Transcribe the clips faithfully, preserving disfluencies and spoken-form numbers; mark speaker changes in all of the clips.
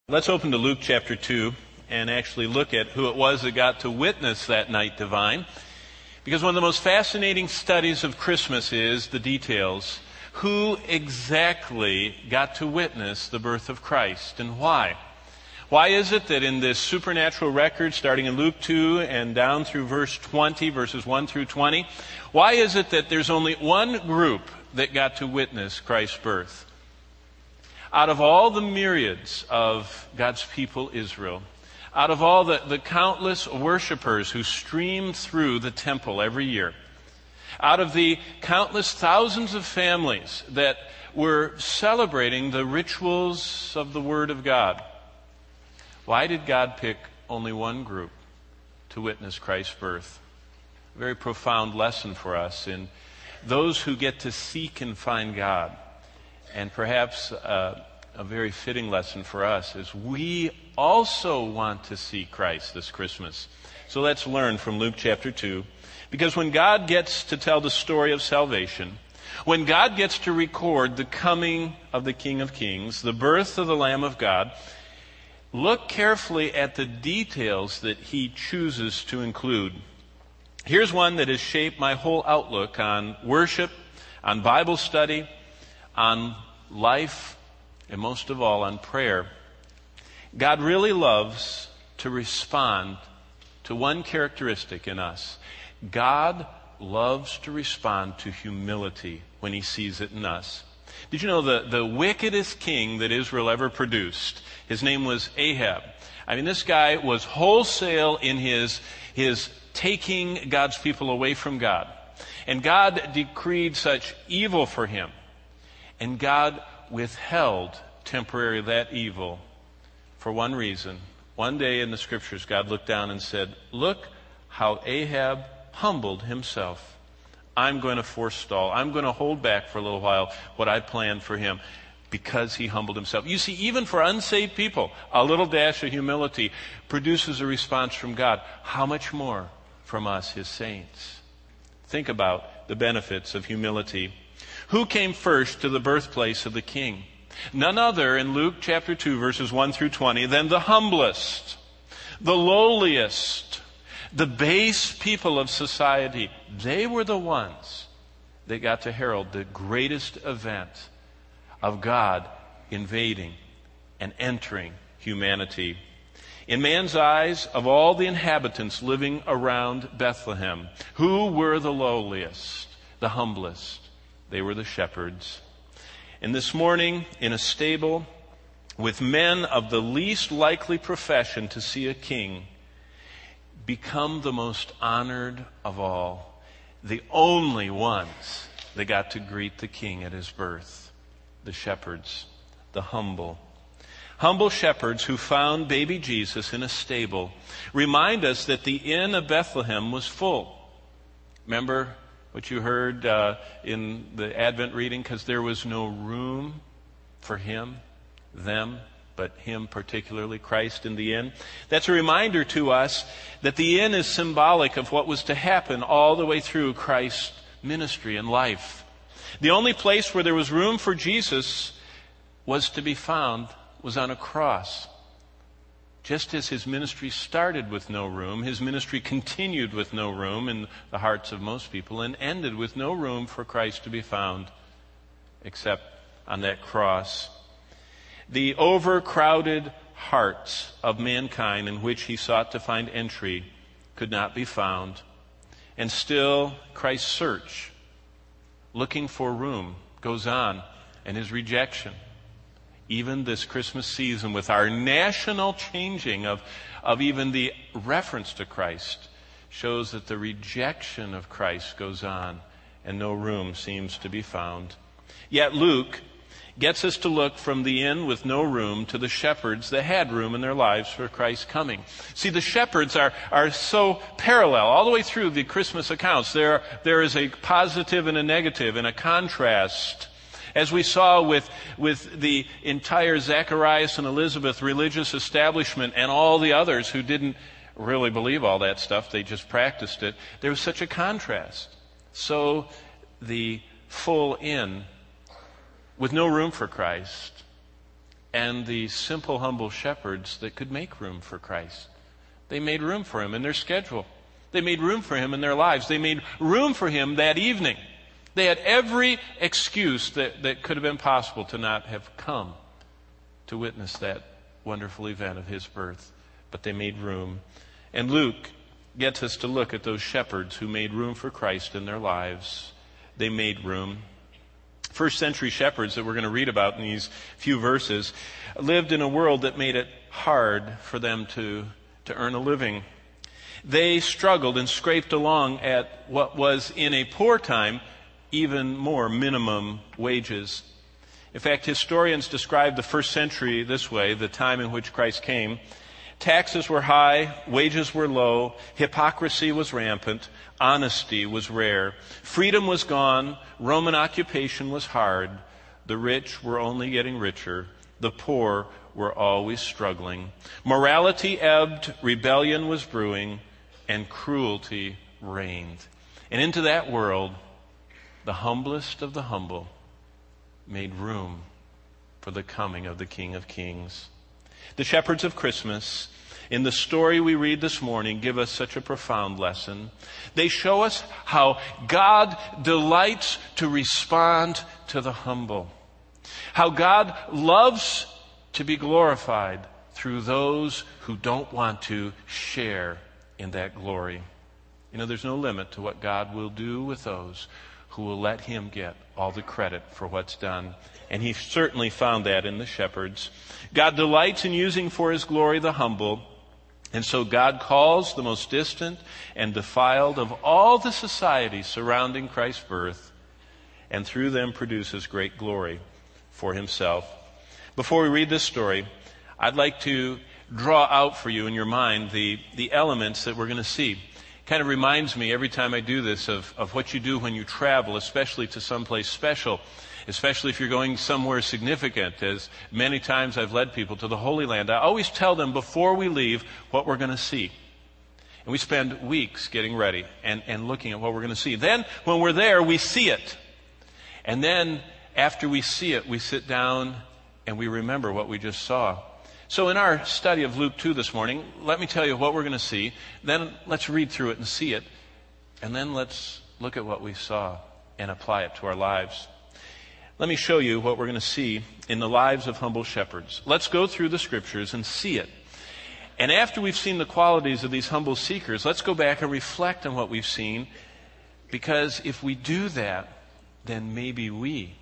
Speaker 1: Let's open to Luke chapter two and actually look at who it was that got to witness that night divine. Because one of the most fascinating studies of Christmas is the details. Who exactly got to witness the birth of Christ and why? Why is it that in this supernatural record, starting in Luke two and down through verse twenty, verses one through twenty, why is it that there's only one group that got to witness Christ's birth? Out of all the myriads of God's people, Israel, out of all the, the countless worshipers who stream through the temple every year, out of the countless thousands of families that were celebrating the rituals of the Word of God, why did God pick only one group to witness Christ's birth? A very profound lesson for us in those who get to seek and find God. And perhaps uh, a very fitting lesson for us is we also want to see Christ this Christmas. So let's learn from Luke chapter two. Because when God gets to tell the story of salvation, when God gets to record the coming of the King of Kings, the birth of the Lamb of God, look carefully at the details that He chooses to include. Here's one that has shaped my whole outlook on worship, on Bible study, on life, and most of all on prayer. God really loves to respond to one characteristic in us. God loves to respond to humility when He sees it in us. Did you know the, the wickedest king that Israel ever produced? His name was Ahab. I mean, this guy was wholesale in his, his taking God's people away from God. And God decreed such evil for him. And God withheld temporarily that evil for one reason. One day in the scriptures, God looked down and said, "Look how Ahab humbled himself. I'm going to forestall. I'm going to hold back for a little while what I planned for him because he humbled himself." You see, even for unsaved people, a little dash of humility produces a response from God. How much more from us, His saints? Think about the benefits of humility. Who came first to the birthplace of the King? None other in Luke chapter two, verses one through twenty, than the humblest, the lowliest, the base people of society. They were the ones that got to herald the greatest event of God invading and entering humanity. In man's eyes, of all the inhabitants living around Bethlehem, who were the lowliest, the humblest? They were the shepherds. And this morning, in a stable, with men of the least likely profession to see a king, become the most honored of all, the only ones that got to greet the king at his birth, the shepherds, the humble. Humble shepherds who found baby Jesus in a stable remind us that the inn of Bethlehem was full. Remember what you heard uh, in the Advent reading? Because there was no room for him, them, but him particularly, Christ in the inn. That's a reminder to us that the inn is symbolic of what was to happen all the way through Christ's ministry and life. The only place where there was room for Jesus was to be found was on a cross. Just as His ministry started with no room, His ministry continued with no room in the hearts of most people and ended with no room for Christ to be found except on that cross. The overcrowded hearts of mankind in which He sought to find entry could not be found. And still, Christ's search, looking for room, goes on, and His rejection. Even this Christmas season, with our national changing of, of even the reference to Christ, shows that the rejection of Christ goes on and no room seems to be found. Yet Luke gets us to look from the inn with no room to the shepherds that had room in their lives for Christ's coming. See, the shepherds are, are so parallel all the way through the Christmas accounts. There, there is a positive and a negative and a contrast. As we saw with, with the entire Zacharias and Elizabeth religious establishment and all the others who didn't really believe all that stuff, they just practiced it, there was such a contrast. So the full inn with no room for Christ and the simple, humble shepherds that could make room for Christ. They made room for him in their schedule. They made room for him in their lives. They made room for him that evening. They had every excuse that, that could have been possible to not have come to witness that wonderful event of his birth. But they made room. And Luke gets us to look at those shepherds who made room for Christ in their lives. They made room. First century shepherds that we're going to read about in these few verses lived in a world that made it hard for them to, to earn a living. They struggled and scraped along at what was in a poor time even more minimum wages. In fact, historians describe the first century this way, the time in which Christ came. Taxes were high, wages were low, hypocrisy was rampant, honesty was rare, freedom was gone, Roman occupation was hard, the rich were only getting richer, the poor were always struggling. Morality ebbed, rebellion was brewing, and cruelty reigned. And into that world, the humblest of the humble made room for the coming of the King of Kings. The shepherds of Christmas, in the story we read this morning, give us such a profound lesson. They show us how God delights to respond to the humble. How God loves to be glorified through those who don't want to share in that glory. You know, there's no limit to what God will do with those who will let him get all the credit for what's done. And he certainly found that in the shepherds. God delights in using for his glory the humble. And so God calls the most distant and defiled of all the societies surrounding Christ's birth, and through them produces great glory for himself. Before we read this story, I'd like to draw out for you in your mind the, the elements that we're going to see. Kind of reminds me every time I do this of, of what you do when you travel, especially to someplace special, especially if you're going somewhere significant. As many times I've led people to the Holy Land, I always tell them before we leave what we're going to see. And we spend weeks getting ready and, and looking at what we're going to see. Then when we're there, we see it. And then after we see it, we sit down and we remember what we just saw. So in our study of Luke two this morning, let me tell you what we're going to see. Then let's read through it and see it. And then let's look at what we saw and apply it to our lives. Let me show you what we're going to see in the lives of humble shepherds. Let's go through the scriptures and see it. And after we've seen the qualities of these humble seekers, let's go back and reflect on what we've seen. Because if we do that, then maybe we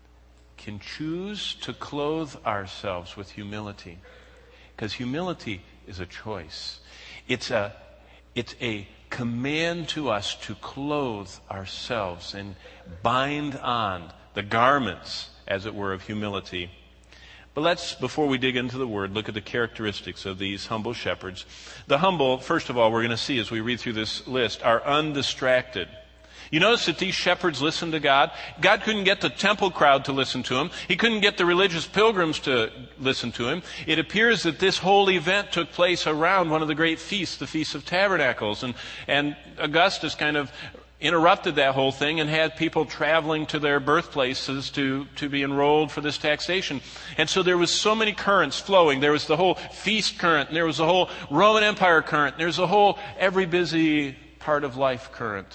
Speaker 1: can choose to clothe ourselves with humility. Because humility is a choice. It's a, it's a command to us to clothe ourselves and bind on the garments, as it were, of humility. But let's, before we dig into the word, look at the characteristics of these humble shepherds. The humble, first of all, we're going to see as we read through this list, are undistracted. You notice that these shepherds listened to God. God couldn't get the temple crowd to listen to him. He couldn't get the religious pilgrims to listen to him. It appears that this whole event took place around one of the great feasts, the Feast of Tabernacles. And, and Augustus kind of interrupted that whole thing and had people traveling to their birthplaces to, to be enrolled for this taxation. And so there was so many currents flowing. There was the whole feast current, and there was the whole Roman Empire current, and there's the whole every busy part of life current.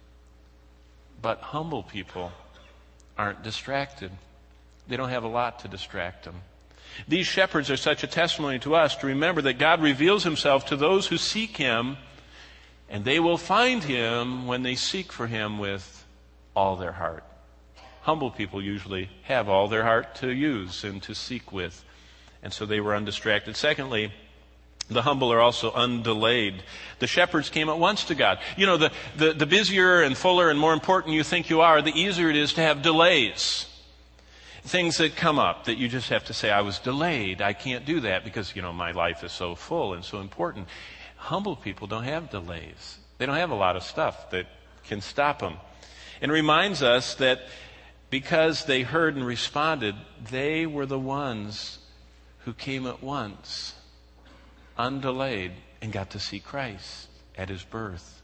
Speaker 1: But humble people aren't distracted. They don't have a lot to distract them. These shepherds are such a testimony to us to remember that God reveals himself to those who seek him, and they will find him when they seek for him with all their heart. Humble people usually have all their heart to use and to seek with, and so they were undistracted. Secondly, the humble are also undelayed. The shepherds came at once to God. You know, the, the, the busier and fuller and more important you think you are, the easier it is to have delays. Things that come up that you just have to say, I was delayed. I can't do that because, you know, my life is so full and so important. Humble people don't have delays. They don't have a lot of stuff that can stop them. It reminds us that because they heard and responded, they were the ones who came at once, undelayed, and got to see Christ at his birth.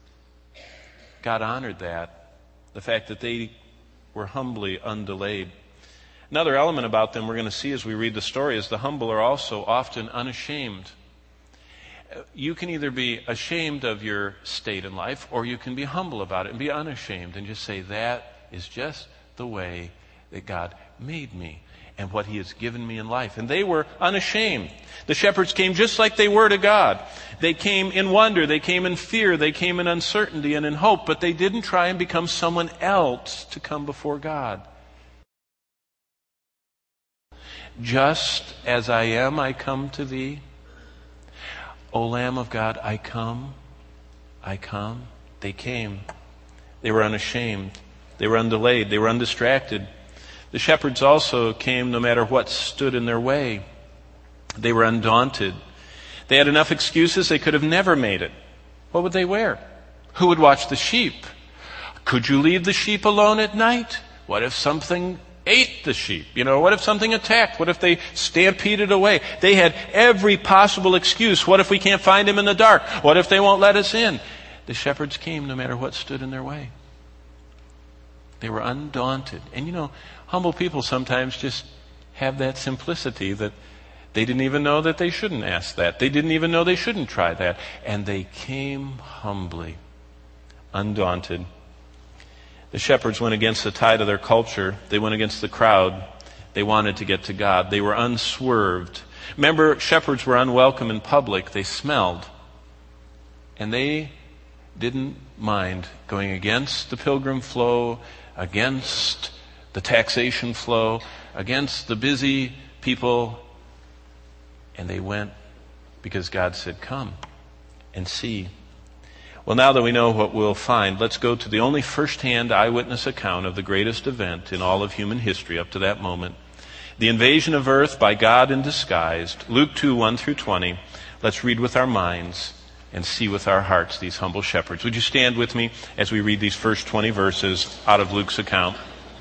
Speaker 1: God honored that, the fact that they were humbly undelayed. Another element about them we're going to see as we read the story is the humble are also often unashamed. You can either be ashamed of your state in life, or you can be humble about it and be unashamed and just say, that is just the way that God made me and what he has given me in life. And they were unashamed. The shepherds came just like they were to God. They came in wonder, they came in fear, they came in uncertainty and in hope, but they didn't try and become someone else to come before God. Just as I am, I come to thee. O Lamb of God, I come, I come. They came. They were unashamed. They were undelayed. They were undistracted. The shepherds also came no matter what stood in their way. They were undaunted. They had enough excuses they could have never made it. What would they wear? Who would watch the sheep? Could you leave the sheep alone at night? What if something ate the sheep? You know, what if something attacked? What if they stampeded away? They had every possible excuse. What if we can't find him in the dark? What if they won't let us in? The shepherds came no matter what stood in their way. They were undaunted. And you know, humble people sometimes just have that simplicity that they didn't even know that they shouldn't ask that. They didn't even know they shouldn't try that. And they came humbly, undaunted. The shepherds went against the tide of their culture. They went against the crowd. They wanted to get to God. They were unswerved. Remember, shepherds were unwelcome in public. They smelled. And they didn't mind going against the pilgrim flow, against the taxation flow, against the busy people. And they went because God said, come and see. Well, now that we know what we'll find, let's go to the only first-hand eyewitness account of the greatest event in all of human history up to that moment. The invasion of earth by God in disguise. Luke two, one through twenty. Let's read with our minds and see with our hearts these humble shepherds. Would you stand with me as we read these first twenty verses out of Luke's account?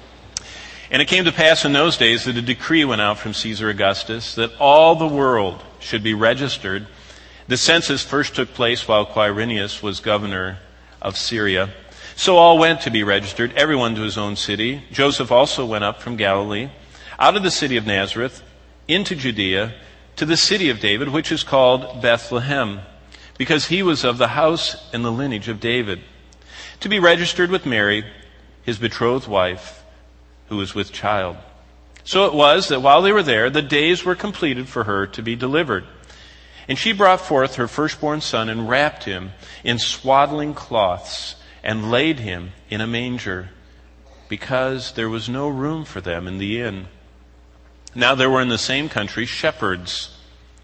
Speaker 1: And it came to pass in those days that a decree went out from Caesar Augustus that all the world should be registered. The census first took place while Quirinius was governor of Syria. So all went to be registered, everyone to his own city. Joseph also went up from Galilee, out of the city of Nazareth, into Judea, to the city of David, which is called Bethlehem, because he was of the house and the lineage of David, to be registered with Mary, his betrothed wife, who was with child. So it was that while they were there, the days were completed for her to be delivered. And she brought forth her firstborn son and wrapped him in swaddling cloths and laid him in a manger, because there was no room for them in the inn. Now there were in the same country shepherds.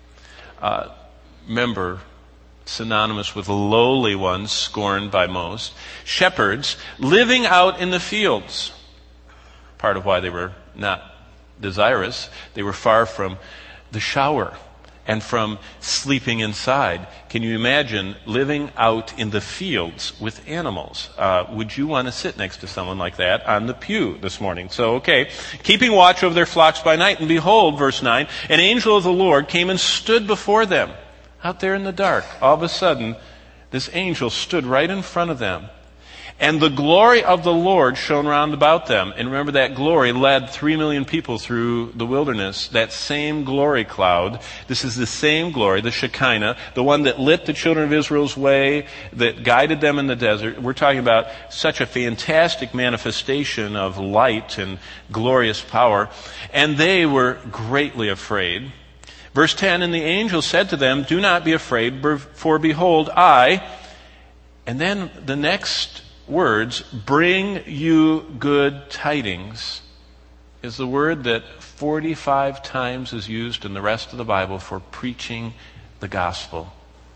Speaker 1: Uh, remember, synonymous with lowly ones, scorned by most. Shepherds living out in the fields. Part of why they were not desirous. They were far from the shower and from sleeping inside. Can you imagine living out in the fields with animals? Uh, would you want to sit next to someone like that on the pew this morning? So, okay. Keeping watch over their flocks by night. And behold, verse nine, an angel of the Lord came and stood before them out there in the dark. All of a sudden, this angel stood right in front of them. And the glory of the Lord shone round about them. And remember, that glory led three million people through the wilderness. That same glory cloud. This is the same glory, the Shekinah, the one that lit the children of Israel's way, that guided them in the desert. We're talking about such a fantastic manifestation of light and glorious power. And they were greatly afraid. Verse ten, and the angel said to them, do not be afraid, for behold, I... And then the next words, bring you good tidings, is the word that forty-five times is used in the rest of the Bible for preaching the gospel.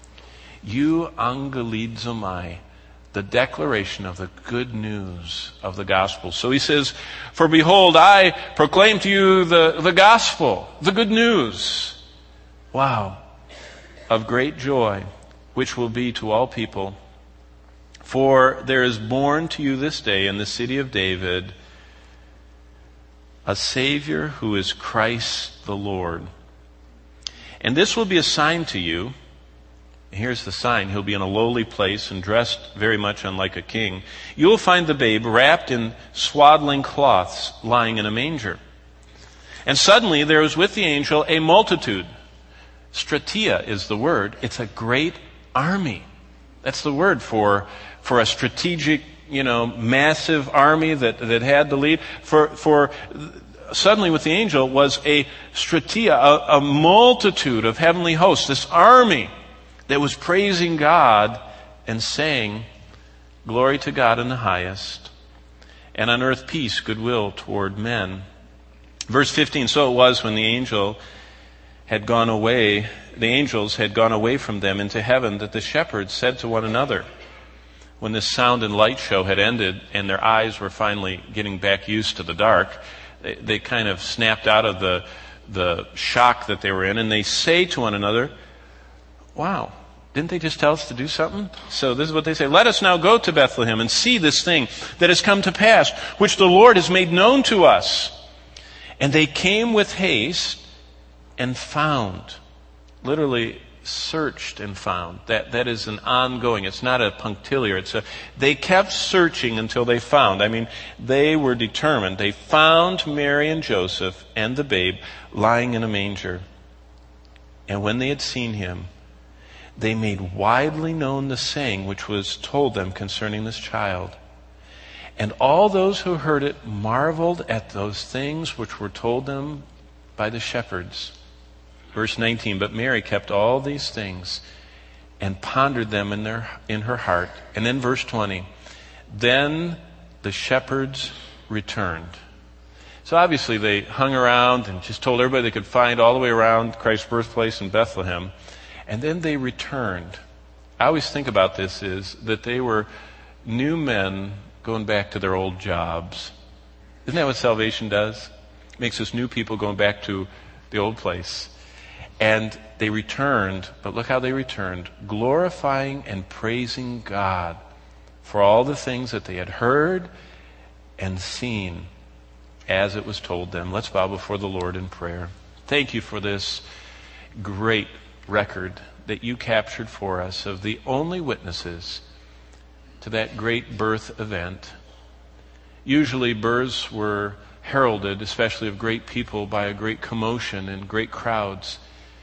Speaker 1: You angelizomai, the declaration of the good news of the gospel. So he says, for behold, I proclaim to you the, the gospel, the good news. Wow. Of great joy, which will be to all people. For there is born to you this day in the city of David a Savior who is Christ the Lord. And this will be a sign to you. Here's the sign. He'll be in a lowly place and dressed very much unlike a king. You will find the babe wrapped in swaddling cloths, lying in a manger. And suddenly there was with the angel a multitude. Stratia is the word. It's a great army. That's the word for, for a strategic, you know, massive army that, that had to lead. For, for suddenly with the angel was a stratia, a, a multitude of heavenly hosts, this army that was praising God and saying, "Glory to God in the highest, and on earth peace, goodwill toward men." Verse fifteen, so it was when the angel had gone away, the angels had gone away from them into heaven, that the shepherds said to one another, when this sound and light show had ended and their eyes were finally getting back used to the dark, they, they kind of snapped out of the, the shock that they were in, and they say to one another, "Wow, didn't they just tell us to do something?" So this is what they say. "Let us now go to Bethlehem and see this thing that has come to pass, which the Lord has made known to us." And they came with haste and found, literally searched and found. That that is an ongoing. It's not a punctiliar. It's a. They kept searching until they found. I mean, they were determined. They found Mary and Joseph and the babe lying in a manger. And when they had seen him, they made widely known the saying which was told them concerning this child. And all those who heard it marveled at those things which were told them by the shepherds. Verse nineteen, but Mary kept all these things and pondered them in their in her heart. And then verse twenty, then the shepherds returned. So obviously they hung around and just told everybody they could find all the way around Christ's birthplace in Bethlehem. And then they returned. I always think about this is that they were new men going back to their old jobs. Isn't that what salvation does? It makes us new people going back to the old place. And they returned, but look how they returned, glorifying and praising God for all the things that they had heard and seen as it was told them. Let's bow before the Lord in prayer. Thank you for this great record that you captured for us of the only witnesses to that great birth event. Usually births were heralded, especially of great people, by a great commotion and great crowds.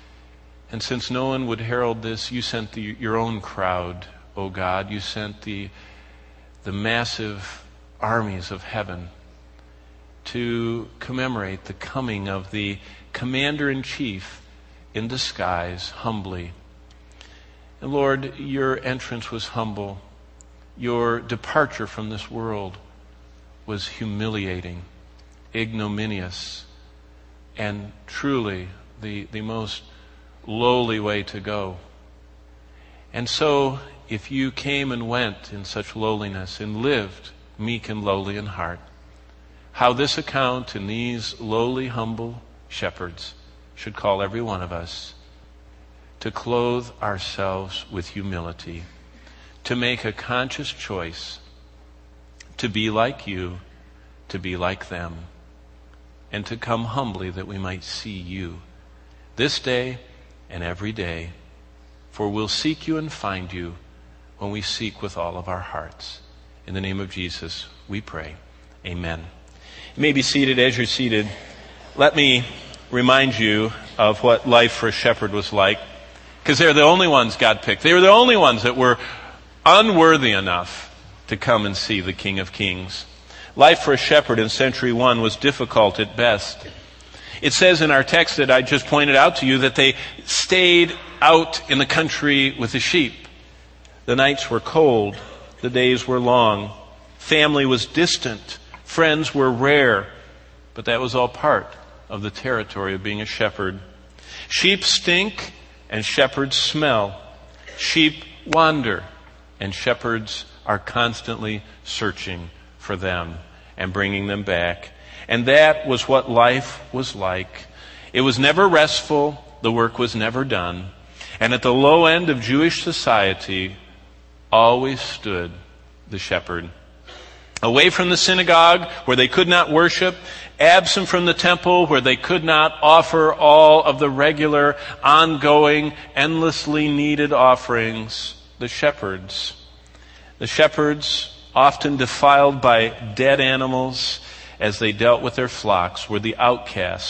Speaker 1: And since no one would herald this, you sent the, your own crowd, O God. You sent the, the massive armies of heaven to commemorate the coming of the commander-in-chief in disguise, humbly. And Lord, your entrance was humble. Your departure from this world was humiliating, ignominious, and truly the, the most lowly way to go. And so, if you came and went in such lowliness and lived meek and lowly in heart, how this account and these lowly, humble shepherds should call every one of us to clothe ourselves with humility, to make a conscious choice to be like you, to be like them, and to come humbly that we might see you this day and every day. For we'll seek you and find you when we seek with all of our hearts. In the name of Jesus, we pray. Amen. You may be seated. As you're seated, let me remind you of what life for a shepherd was like, because they're the only ones God picked. They were the only ones that were unworthy enough to come and see the King of Kings. Life for a shepherd in century one was difficult at best. It says in our text that I just pointed out to you that they stayed out in the country with the sheep. The nights were cold. The days were long. Family was distant. Friends were rare. But that was all part of the territory of being a shepherd. Sheep stink and shepherds smell. Sheep wander and shepherds are constantly searching for them and bringing them back. And that was what life was like. It was never restful. The work was never done. And at the low end of Jewish society always stood the shepherd. Away from the synagogue where they could not worship, absent from the temple where they could not offer all of the regular, ongoing, endlessly needed offerings, the shepherds. The shepherds, often defiled by dead animals as they dealt with their flocks, were the outcast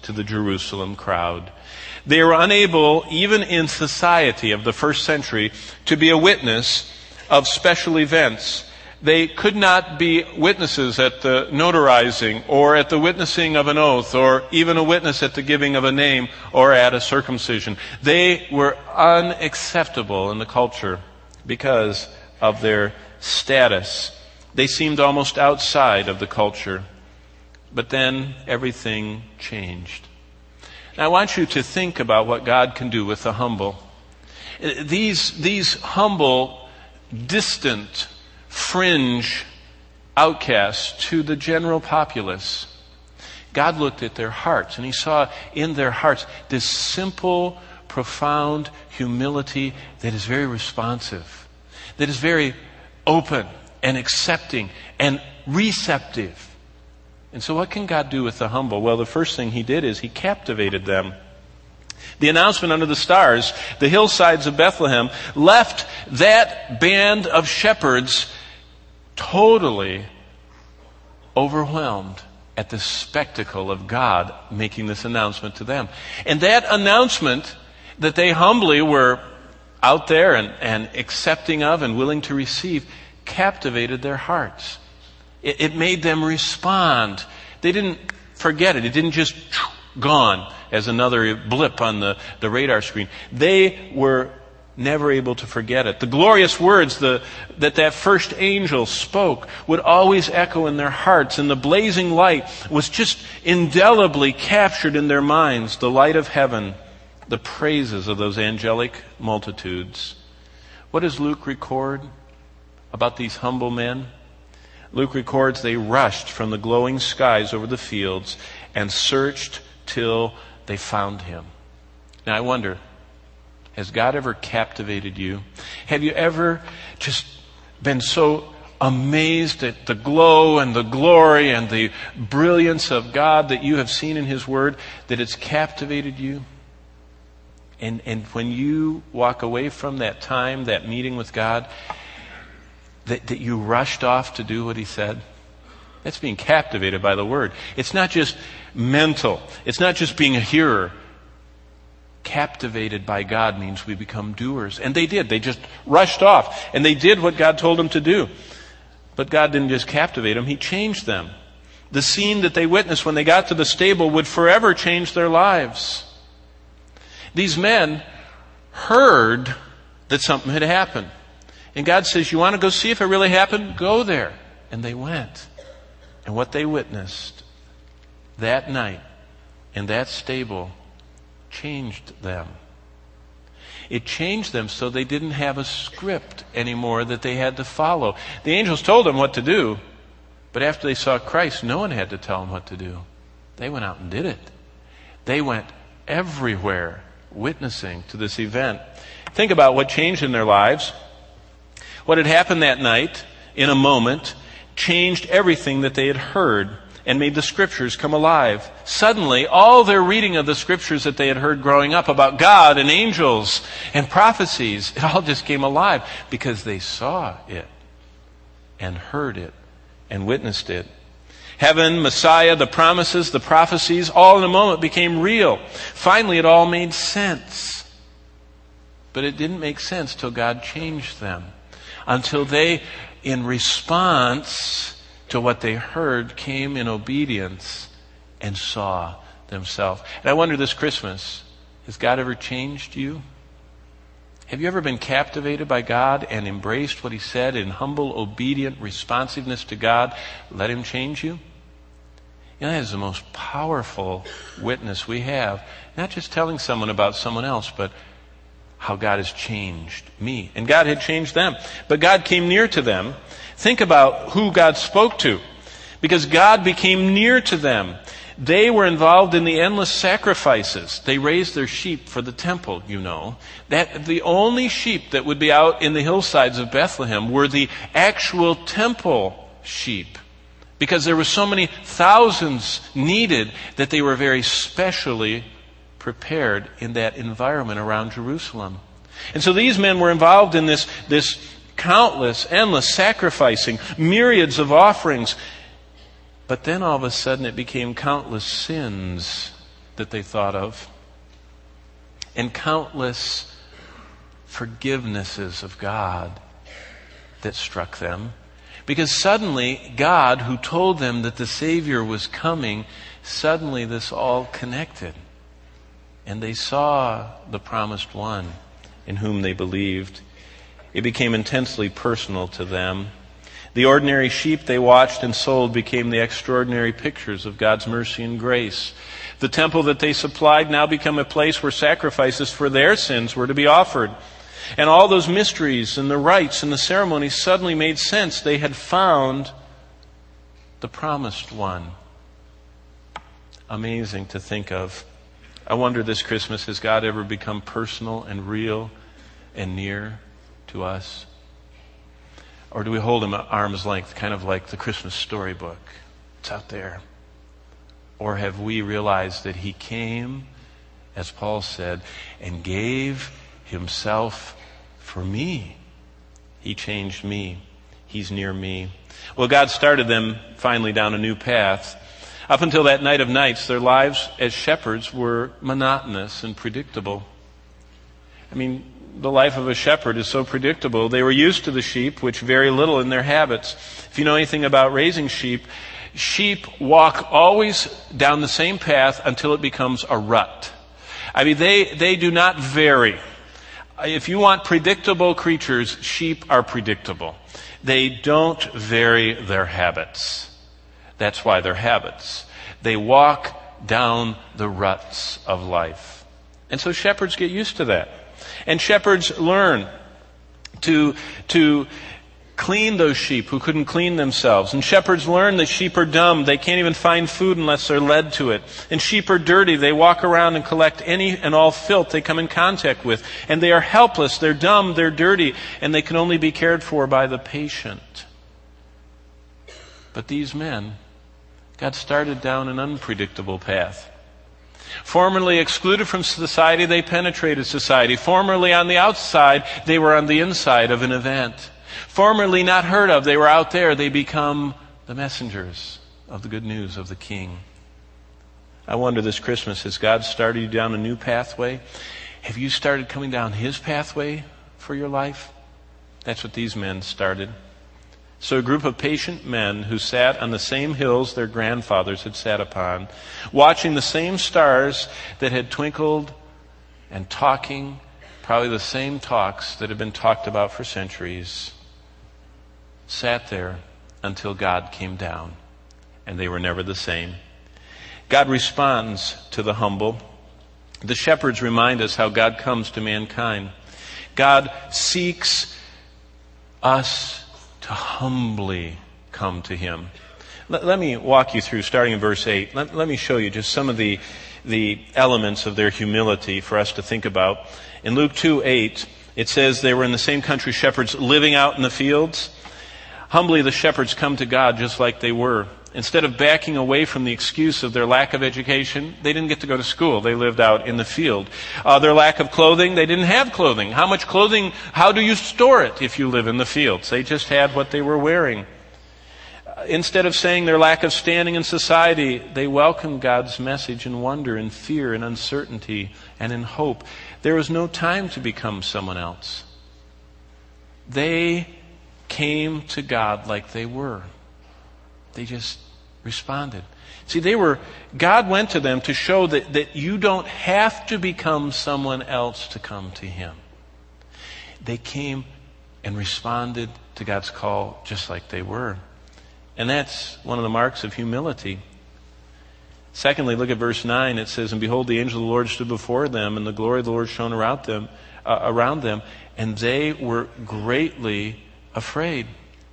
Speaker 1: to the Jerusalem crowd. They were unable, even in society of the first century, to be a witness of special events. They could not be witnesses at the notarizing or at the witnessing of an oath or even a witness at the giving of a name or at a circumcision. They were unacceptable in the culture because of their status. They seemed almost outside of the culture. But then everything changed. Now, I want you to think about what God can do with the humble. These, these humble, distant, fringe outcasts to the general populace. God looked at their hearts, and He saw in their hearts this simple, profound humility that is very responsive, that is very open and accepting and receptive. And so what can God do with the humble? Well, the first thing He did is He captivated them. The announcement under the stars, the hillsides of Bethlehem, left that band of shepherds totally overwhelmed at the spectacle of God making this announcement to them. And that announcement that they humbly were out there and, and accepting of and willing to receive captivated their hearts. It, it made them respond. They didn't forget it. It didn't just gone as another blip on the, the radar screen. They were never able to forget it. The glorious words the, that that first angel spoke would always echo in their hearts, and the blazing light was just indelibly captured in their minds, the light of heaven, the praises of those angelic multitudes. What does Luke record about these humble men? Luke records they rushed from the glowing skies over the fields and searched till they found Him. Now I wonder, has God ever captivated you? Have you ever just been so amazed at the glow and the glory and the brilliance of God that you have seen in His Word that it's captivated you? And, and when you walk away from that time, that meeting with God, that, that you rushed off to do what He said? That's being captivated by the Word. It's not just mental. It's not just being a hearer. Captivated by God means we become doers. And they did. They just rushed off. And they did what God told them to do. But God didn't just captivate them. He changed them. The scene that they witnessed when they got to the stable would forever change their lives. These men heard that something had happened. And God says, you want to go see if it really happened? Go there. And they went. And what they witnessed that night in that stable changed them. It changed them so they didn't have a script anymore that they had to follow. The angels told them what to do, but after they saw Christ, no one had to tell them what to do. They went out and did it. They went everywhere witnessing to this event. Think about what changed in their lives. What had happened that night, in a moment, changed everything that they had heard and made the Scriptures come alive. Suddenly, all their reading of the Scriptures that they had heard growing up about God and angels and prophecies, it all just came alive because they saw it and heard it and witnessed it. Heaven, Messiah, the promises, the prophecies, all in a moment became real. Finally, it all made sense. But it didn't make sense till God changed them. Until they, in response to what they heard, came in obedience and saw themselves. And I wonder this Christmas, has God ever changed you? Have you ever been captivated by God and embraced what He said in humble, obedient responsiveness to God? Let Him change you? You know, that is the most powerful witness we have. Not just telling someone about someone else, but how God has changed me. And God had changed them. But God came near to them. Think about who God spoke to. Because God became near to them. They were involved in the endless sacrifices. They raised their sheep for the temple, you know. That the only sheep that would be out in the hillsides of Bethlehem were the actual temple sheep. Because there were so many thousands needed that they were very specially prepared in that environment around Jerusalem. And so these men were involved in this, this countless, endless sacrificing, myriads of offerings. But then all of a sudden it became countless sins that they thought of, and countless forgivenesses of God that struck them. Because suddenly, God, who told them that the Savior was coming, suddenly this all connected. And they saw the promised one in whom they believed. It became intensely personal to them. The ordinary sheep they watched and sold became the extraordinary pictures of God's mercy and grace. The temple that they supplied now became a place where sacrifices for their sins were to be offered. And all those mysteries and the rites and the ceremonies suddenly made sense. They had found the promised one. Amazing to think of. I wonder this Christmas, has God ever become personal and real and near to us? Or do we hold him at arm's length, kind of like the Christmas storybook? It's out there. Or have we realized that he came, as Paul said, and gave himself for me? He changed me. He's near me. Well, God started them finally down a new path. Up until that night of nights, their lives as shepherds were monotonous and predictable. I mean, the life of a shepherd is so predictable. They were used to the sheep, which vary little in their habits. If you know anything about raising sheep, sheep walk always down the same path until it becomes a rut. I mean, they, they do not vary. If you want predictable creatures, sheep are predictable. They don't vary their habits. That's why they're habits. They walk down the ruts of life. And so shepherds get used to that. And shepherds learn to, to clean those sheep who couldn't clean themselves. And shepherds learn that sheep are dumb. They can't even find food unless they're led to it. And sheep are dirty. They walk around and collect any and all filth they come in contact with. And they are helpless. They're dumb. They're dirty. And they can only be cared for by the patient. But these men, God started down an unpredictable path. Formerly excluded from society, they penetrated society. Formerly on the outside, they were on the inside of an event. Formerly not heard of, they were out there. They become the messengers of the good news of the King. I wonder this Christmas, has God started you down a new pathway? Have you started coming down his pathway for your life? That's what these men started. So a group of patient men who sat on the same hills their grandfathers had sat upon, watching the same stars that had twinkled and talking, probably the same talks that had been talked about for centuries, sat there until God came down, and they were never the same. God responds to the humble. The shepherds remind us how God comes to mankind. God seeks us to humbly come to him. Let, let me walk you through, starting in verse eight. Let, let me show you just some of the, the elements of their humility for us to think about. In Luke two eight, it says they were in the same country, shepherds living out in the fields. Humbly, the shepherds come to God just like they were. Instead of backing away from the excuse of their lack of education, they didn't get to go to school. They lived out in the field. Uh, their lack of clothing, they didn't have clothing. How much clothing, how do you store it if you live in the fields? They just had what they were wearing. Uh, instead of saying their lack of standing in society, they welcomed God's message in wonder and fear and uncertainty and in hope. There was no time to become someone else. They came to God like they were. They just responded. See, they were, God went to them to show that, that you don't have to become someone else to come to him. They came and responded to God's call just like they were. And that's one of the marks of humility. Secondly, look at verse nine. It says, and behold, the angel of the Lord stood before them, and the glory of the Lord shone around them, uh, around them, and they were greatly afraid.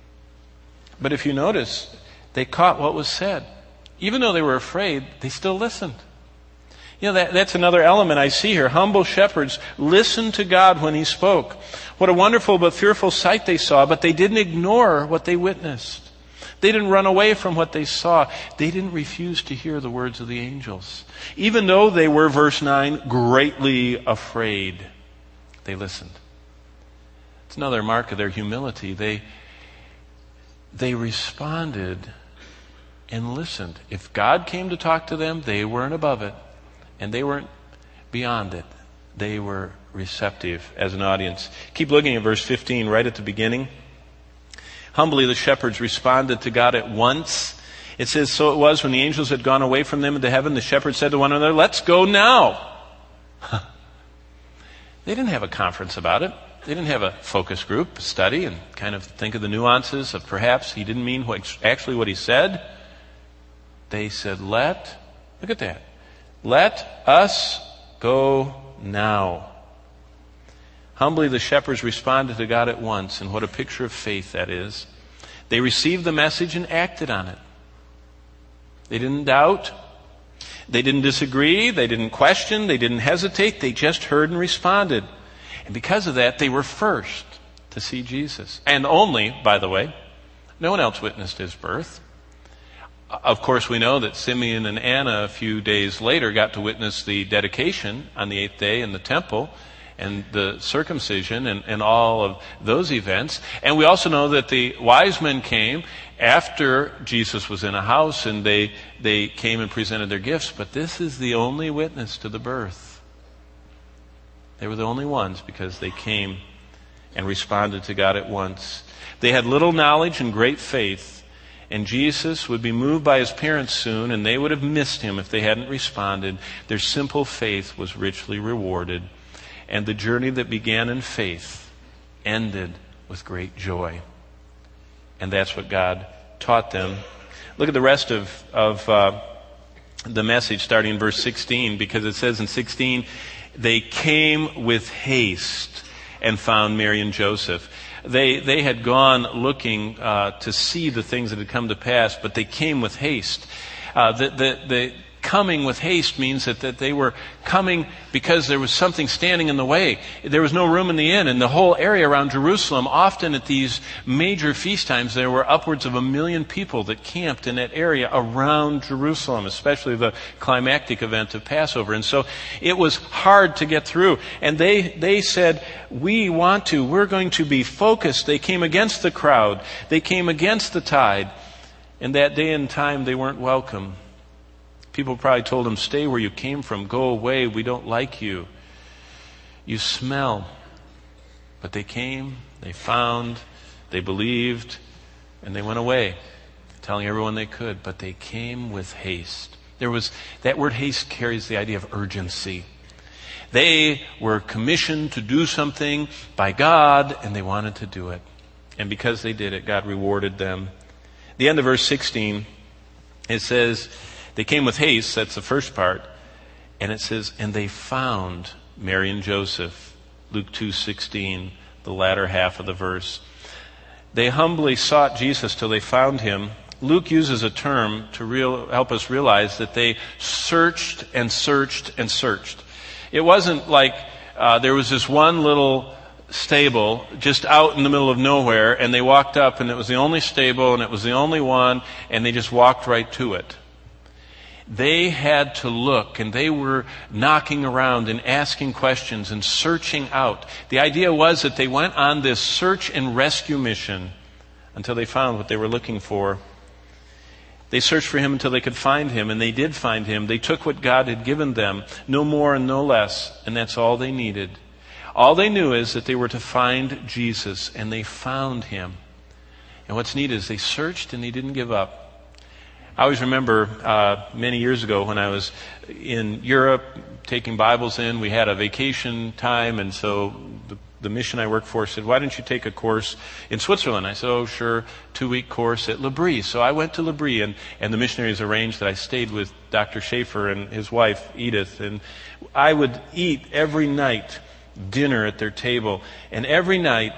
Speaker 1: But if you notice, they caught what was said. Even though they were afraid, they still listened. You know, that, that's another element I see here. Humble shepherds listened to God when he spoke. What a wonderful but fearful sight they saw, but they didn't ignore what they witnessed. They didn't run away from what they saw. They didn't refuse to hear the words of the angels. Even though they were, verse nine, greatly afraid, they listened. It's another mark of their humility. They, they responded and listened. If God came to talk to them, they weren't above it. And they weren't beyond it. They were receptive as an audience. Keep looking at verse fifteen, right at the beginning. Humbly the shepherds responded to God at once. It says, so it was when the angels had gone away from them into heaven, the shepherds said to one another, let's go now. They didn't have a conference about it. They didn't have a focus group, study, and kind of think of the nuances of perhaps he didn't mean what, actually what he said. They said, let, look at that. Let us go now. Humbly the shepherds responded to God at once, and what a picture of faith that is. They received the message and acted on it. They didn't doubt. They didn't disagree. They didn't question. They didn't hesitate. They just heard and responded. And because of that, they were first to see Jesus. And only, by the way, no one else witnessed his birth. Of course, we know that Simeon and Anna a few days later got to witness the dedication on the eighth day in the temple and the circumcision and, and all of those events. And we also know that the wise men came after Jesus was in a house, and they, they came and presented their gifts. But this is the only witness to the birth. They were the only ones because they came and responded to God at once. They had little knowledge and great faith. And Jesus would be moved by his parents soon, and they would have missed him if they hadn't responded. Their simple faith was richly rewarded. And the journey that began in faith ended with great joy. And that's what God taught them. Look at the rest of, of uh, the message starting in verse sixteen, because it says in sixteen, they came with haste and found Mary and Joseph. They they had gone looking uh, to see the things that had come to pass, but they came with haste. Uh, the, the, the coming with haste means that, that they were coming because there was something standing in the way. There was no room in the inn. And the whole area around Jerusalem, often at these major feast times, there were upwards of a million people that camped in that area around Jerusalem, especially the climactic event of Passover. And so it was hard to get through. And they, they said, we want to, we're going to be focused. They came against the crowd. They came against the tide. And that day and time, they weren't welcome. People probably told them, stay where you came from. Go away. We don't like you. You smell. But they came, they found, they believed, and they went away, telling everyone they could. But they came with haste. There was, that word haste carries the idea of urgency. They were commissioned to do something by God, and they wanted to do it. And because they did it, God rewarded them. The end of verse sixteen, it says, they came with haste, that's the first part. And it says, and they found Mary and Joseph. Luke two sixteen, the latter half of the verse. They humbly sought Jesus till they found him. Luke uses a term to real, help us realize that they searched and searched and searched. It wasn't like uh, there was this one little stable just out in the middle of nowhere, and they walked up and it was the only stable and it was the only one, and they just walked right to it. They had to look, and they were knocking around and asking questions and searching out. The idea was that they went on this search and rescue mission until they found what they were looking for. They searched for him until they could find him, and they did find him. They took what God had given them, no more and no less, and that's all they needed. All they knew is that they were to find Jesus, and they found him. And what's neat is they searched and they didn't give up. I always remember uh, many years ago when I was in Europe taking Bibles in, we had a vacation time, and so the, the mission I worked for said, why don't you take a course in Switzerland? I said, oh, sure, two-week course at L'Abri. So I went to L'Abri, and, and the missionaries arranged that I stayed with Doctor Schaefer and his wife, Edith, and I would eat every night dinner at their table, and every night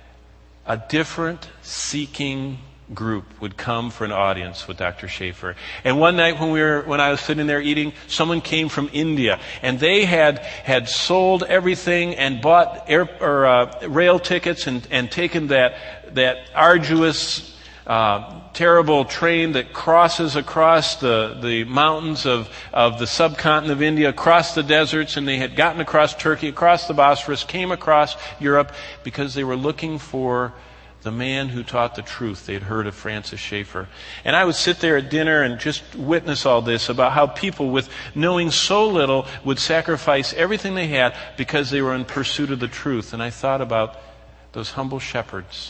Speaker 1: a different seeking group would come for an audience with Doctor Schaefer. And one night when we were, when I was sitting there eating, someone came from India, and they had had sold everything and bought air, or, uh, rail tickets and, and taken that that arduous, uh, terrible train that crosses across the the mountains of of the subcontinent of India, across the deserts, and they had gotten across Turkey, across the Bosphorus, came across Europe because they were looking for the man who taught the truth. They'd heard of Francis Schaeffer. And I would sit there at dinner and just witness all this about how people with knowing so little would sacrifice everything they had because they were in pursuit of the truth. And I thought about those humble shepherds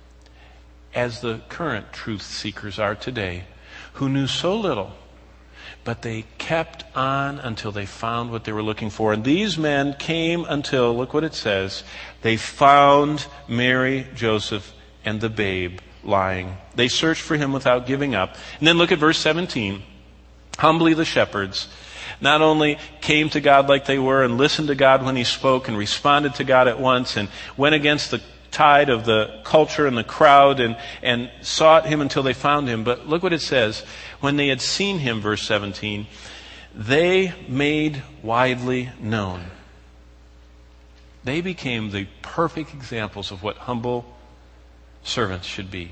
Speaker 1: as the current truth seekers are today, who knew so little, but they kept on until they found what they were looking for. And these men came until, look what it says, they found Mary, Joseph, and the babe lying. They searched for him without giving up. And then look at verse seventeen. Humbly the shepherds not only came to God like they were and listened to God when he spoke and responded to God at once and went against the tide of the culture and the crowd and, and sought him until they found him. But look what it says. When they had seen him, verse seventeen, they made widely known. They became the perfect examples of what humble servants should be.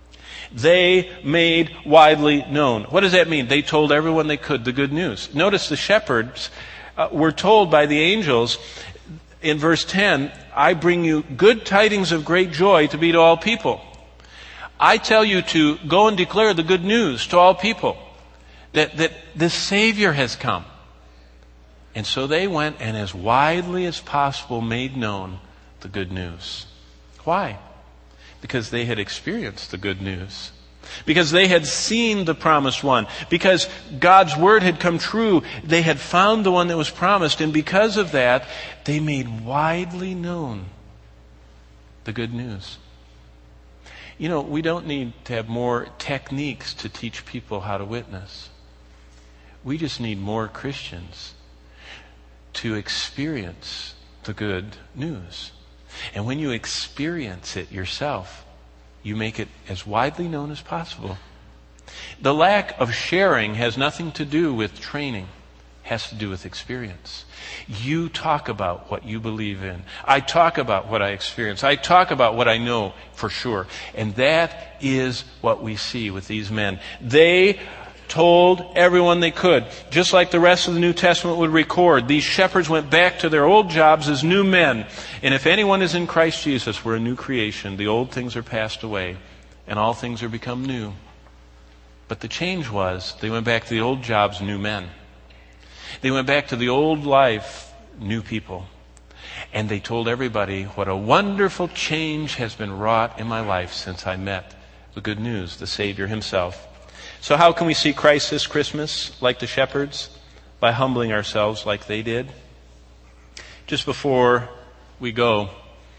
Speaker 1: They made widely known. What does that mean? They told everyone they could the good news. Notice the shepherds uh, were told by the angels in verse ten, I bring you good tidings of great joy to be to all people. I tell you to go and declare the good news to all people, that, that the Savior has come. And so they went and as widely as possible made known the good news. Why? Because they had experienced the good news. Because they had seen the promised one. Because God's word had come true. They had found the one that was promised. And because of that, they made widely known the good news. You know, we don't need to have more techniques to teach people how to witness. We just need more Christians to experience the good news. And when you experience it yourself, you make it as widely known as possible. The lack of sharing has nothing to do with training. It has to do with experience. You talk about what you believe in. I talk about what I experience. I talk about what I know for sure. And that is what we see with these men. They told everyone they could. Just like the rest of the New Testament would record, these shepherds went back to their old jobs as new men. And if anyone is in Christ Jesus, we're a new creation. The old things are passed away, and all things are become new. But the change was, they went back to the old jobs, new men. They went back to the old life, new people. And they told everybody what a wonderful change has been wrought in my life since I met the good news, the Savior himself. So how can we see Christ this Christmas like the shepherds? By humbling ourselves like they did. Just before we go,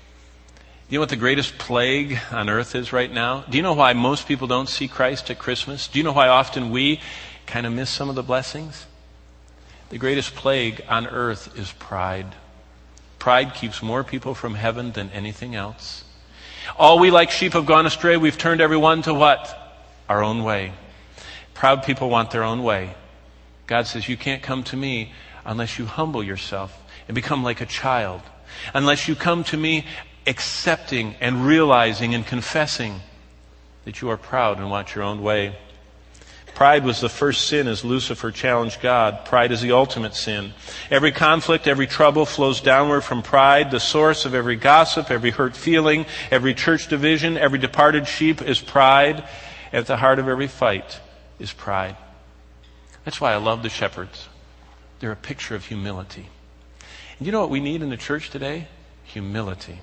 Speaker 1: you know what the greatest plague on earth is right now? Do you know why most people don't see Christ at Christmas? Do you know why often we kind of miss some of the blessings? The greatest plague on earth is pride. Pride keeps more people from heaven than anything else. All we like sheep have gone astray. We've turned everyone to what? Our own way. Proud people want their own way. God says, you can't come to me unless you humble yourself and become like a child. Unless you come to me accepting and realizing and confessing that you are proud and want your own way. Pride was the first sin as Lucifer challenged God. Pride is the ultimate sin. Every conflict, every trouble flows downward from pride. The source of every gossip, every hurt feeling, every church division, every departed sheep is pride. At the heart of every fight is pride. That's why I love the shepherds. They're a picture of humility. And you know what we need in the church today? Humility.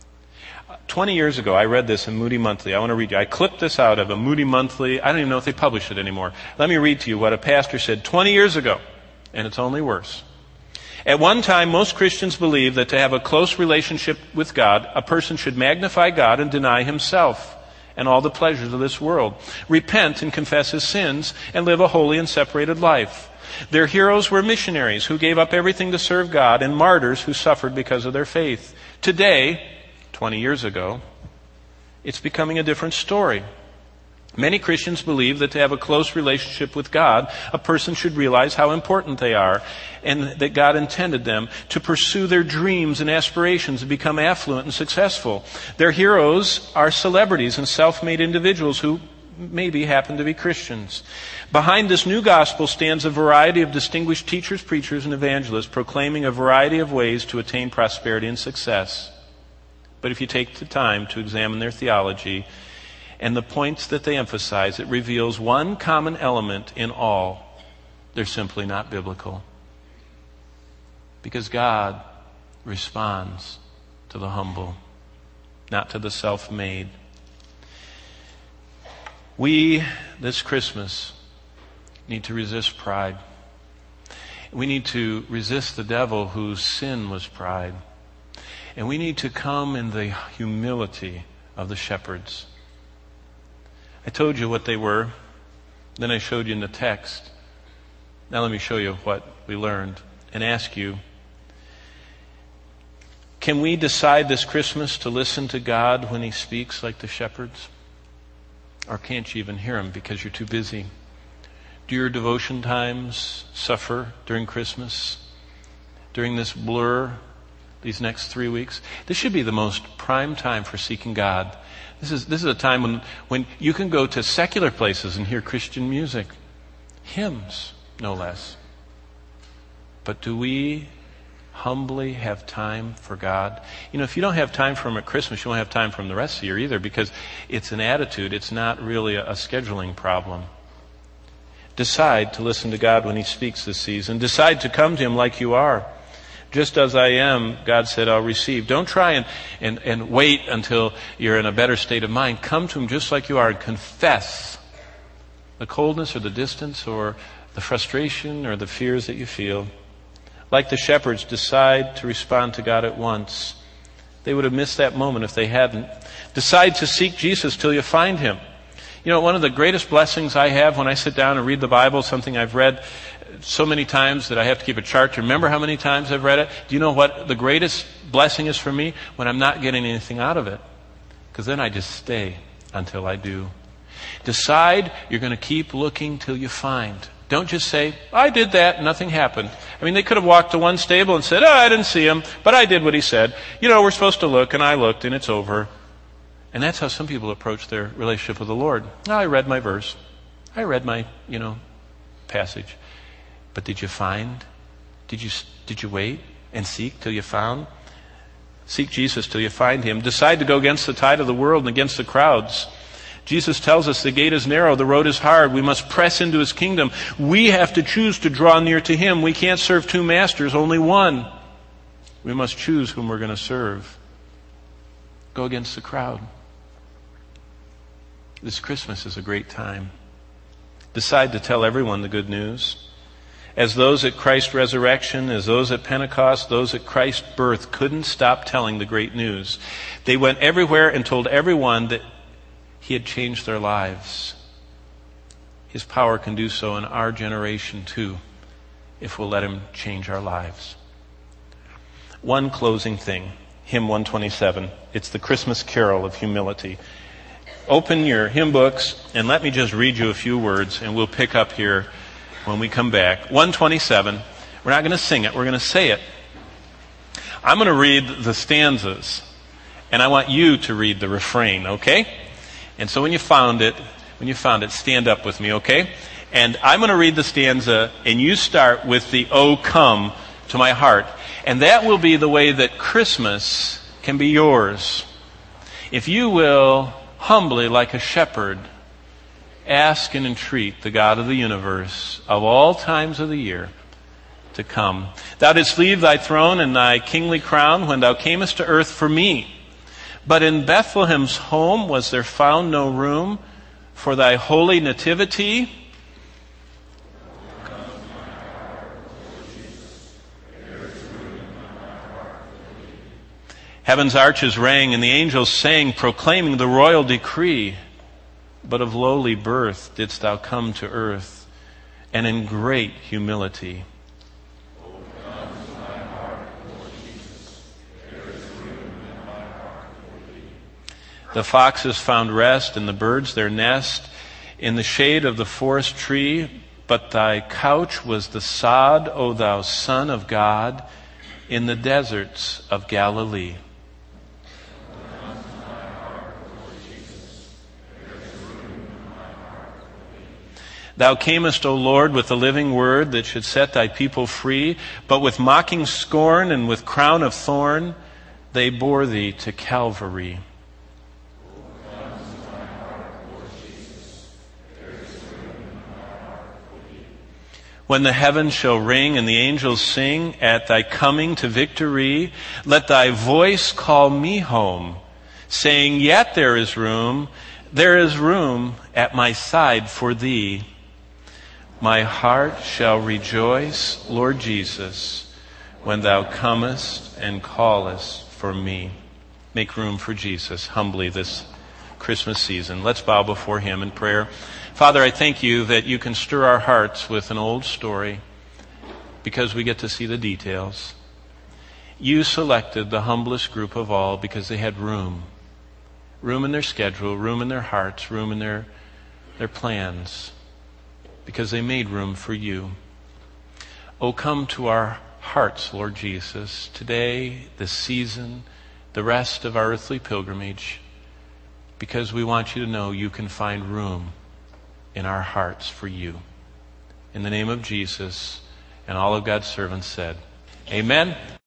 Speaker 1: Twenty years ago, I read this in Moody Monthly. I want to read you. I clipped this out of a Moody Monthly. I don't even know if they publish it anymore. Let me read to you what a pastor said twenty years ago, and it's only worse. At one time, most Christians believed that to have a close relationship with God, a person should magnify God and deny himself and all the pleasures of this world, repent and confess his sins, and live a holy and separated life. Their heroes were missionaries who gave up everything to serve God, and martyrs who suffered because of their faith. Today, twenty years ago, it's becoming a different story. Many Christians believe that to have a close relationship with God, a person should realize how important they are and that God intended them to pursue their dreams and aspirations and become affluent and successful. Their heroes are celebrities and self-made individuals who maybe happen to be Christians. Behind this new gospel stands a variety of distinguished teachers, preachers, and evangelists proclaiming a variety of ways to attain prosperity and success. But if you take the time to examine their theology and the points that they emphasize, it reveals one common element in all. They're simply not biblical. Because God responds to the humble, not to the self-made. We, this Christmas, need to resist pride. We need to resist the devil whose sin was pride. And we need to come in the humility of the shepherds. I told you what they were. Then I showed you in the text. Now let me show you what we learned and ask you, can we decide this Christmas to listen to God when He speaks like the shepherds? Or can't you even hear Him because you're too busy? Do your devotion times suffer during Christmas? During this blur, these next three weeks? This should be the most prime time for seeking God. This is this is a time when, when you can go to secular places and hear Christian music. Hymns, no less. But do we humbly have time for God? You know, if you don't have time for Him at Christmas, you won't have time for Him the rest of the year either, because it's an attitude. It's not really a, a scheduling problem. Decide to listen to God when He speaks this season. Decide to come to Him like you are. Just as I am, God said, I'll receive. Don't try and, and, and wait until you're in a better state of mind. Come to Him just like you are and confess the coldness or the distance or the frustration or the fears that you feel. Like the shepherds, decide to respond to God at once. They would have missed that moment if they hadn't. Decide to seek Jesus till you find Him. You know, one of the greatest blessings I have when I sit down and read the Bible, something I've read so many times that I have to keep a chart to remember how many times I've read it. Do you know what the greatest blessing is for me? When I'm not getting anything out of it. Because then I just stay until I do. Decide you're going to keep looking till you find. Don't just say, I did that and nothing happened. I mean, they could have walked to one stable and said, oh, I didn't see him, but I did what he said. You know, we're supposed to look, and I looked, and it's over. And that's how some people approach their relationship with the Lord. Oh, I read my verse. I read my, you know, passage. But did you find? Did you did you wait and seek till you found? Seek Jesus till you find Him. Decide to go against the tide of the world and against the crowds. Jesus tells us the gate is narrow, the road is hard. We must press into His kingdom. We have to choose to draw near to Him. We can't serve two masters, only one. We must choose whom we're going to serve. Go against the crowd. This Christmas is a great time. Decide to tell everyone the good news. As those at Christ's resurrection, as those at Pentecost, those at Christ's birth couldn't stop telling the great news. They went everywhere and told everyone that He had changed their lives. His power can do so in our generation too, if we'll let Him change our lives. One closing thing, hymn one twenty-seven. It's the Christmas carol of humility. Open your hymn books and let me just read you a few words, and we'll pick up here when we come back. one twenty-seven. We're not going to sing it, we're going to say it. I'm going to read the stanzas, and I want you to read the refrain, okay? And so when you found it, when you found it, stand up with me, okay? And I'm going to read the stanza, and you start with the "O come to my heart." And that will be the way that Christmas can be yours. If you will, humbly like a shepherd, ask and entreat the God of the universe of all times of the year to come. Thou didst leave thy throne and thy kingly crown when thou camest to earth for me. But in Bethlehem's home was there found no room for thy holy nativity. Heaven's arches rang and the angels sang, proclaiming the royal decree. But of lowly birth didst thou come to earth, and in great humility. The foxes found rest, and the birds their nest in the shade of the forest tree. But thy couch was the sod, O thou Son of God, in the deserts of Galilee. Thou camest, O Lord, with the living word that should set thy people free, but with mocking scorn and with crown of thorn, they bore thee to Calvary. When the heavens shall ring and the angels sing at thy coming to victory, let thy voice call me home, saying, yet there is room, there is room at my side for thee. My heart shall rejoice, Lord Jesus, when thou comest and callest for me. Make room for Jesus humbly this Christmas season. Let's bow before him in prayer. Father, I thank you that you can stir our hearts with an old story because we get to see the details. You selected the humblest group of all because they had room. Room in their schedule, room in their hearts, room in their, their plans, because they made room for you. Oh, come to our hearts, Lord Jesus, today, this season, the rest of our earthly pilgrimage, because we want you to know you can find room in our hearts for you. In the name of Jesus, and all of God's servants said, amen.